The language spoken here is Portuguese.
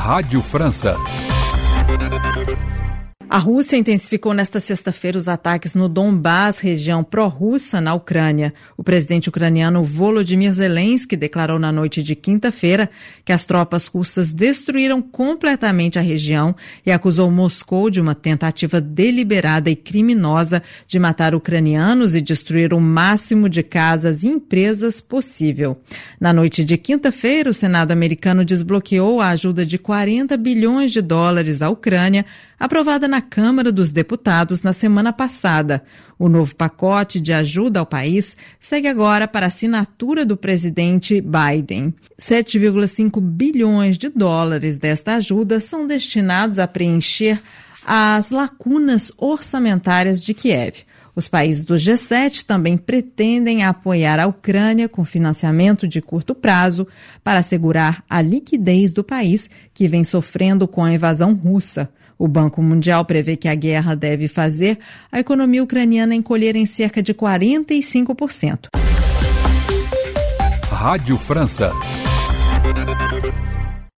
Rádio França. A Rússia intensificou nesta sexta-feira os ataques no Donbás, região pró-russa na Ucrânia. O presidente ucraniano Volodymyr Zelensky declarou na noite de quinta-feira que as tropas russas destruíram completamente a região e acusou Moscou de uma tentativa deliberada e criminosa de matar ucranianos e destruir o máximo de casas e empresas possível. Na noite de quinta-feira, o Senado americano desbloqueou a ajuda de $40 bilhões à Ucrânia, aprovada na Câmara dos Deputados na semana passada. O novo pacote de ajuda ao país segue agora para a assinatura do presidente Biden. $7,5 bilhões desta ajuda são destinados a preencher as lacunas orçamentárias de Kiev. Os países do G7 também pretendem apoiar a Ucrânia com financiamento de curto prazo para assegurar a liquidez do país, que vem sofrendo com a invasão russa. O Banco Mundial prevê que a guerra deve fazer a economia ucraniana encolher em cerca de 45%. Rádio França.